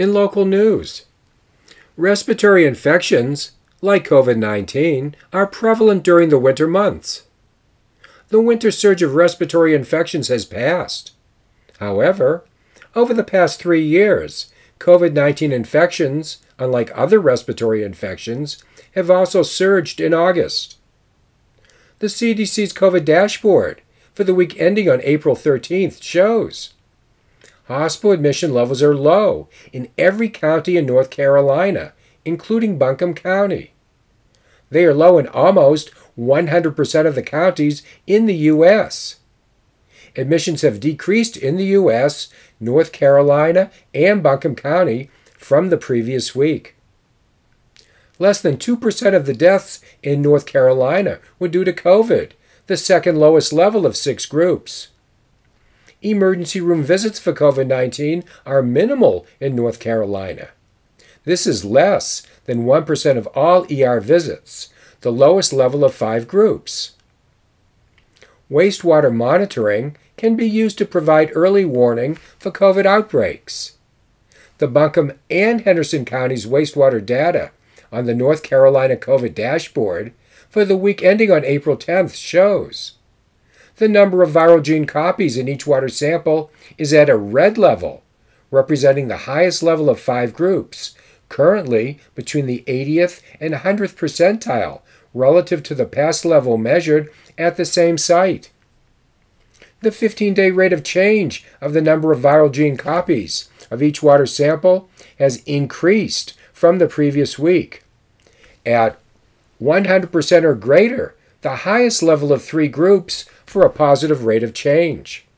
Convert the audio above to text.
In local news, respiratory infections, like COVID-19, are prevalent during the winter months. The winter surge of respiratory infections has passed. However, over the past 3 years, COVID-19 infections, unlike other respiratory infections, have also surged in August. The CDC's COVID dashboard for the week ending on April 13th shows hospital admission levels are low in every county in North Carolina, including Buncombe County. They are low in almost 100% of the counties in the U.S. Admissions have decreased in the U.S., North Carolina, and Buncombe County from the previous week. Less than 2% of the deaths in North Carolina were due to COVID, the second lowest level of 6 groups. Emergency room visits for COVID-19 are minimal in North Carolina. This is less than 1% of all ER visits, the lowest level of 5 groups. Wastewater monitoring can be used to provide early warning for COVID outbreaks. The Buncombe and Henderson Counties wastewater data on the North Carolina COVID dashboard for the week ending on April 10th shows the number of viral gene copies in each water sample is at a red level, representing the highest level of 5 groups, currently between the 80th and 100th percentile relative to the past level measured at the same site. The 15-day rate of change of the number of viral gene copies of each water sample has increased from the previous week. At 100% or greater, the highest level of 3 groups for a positive rate of change.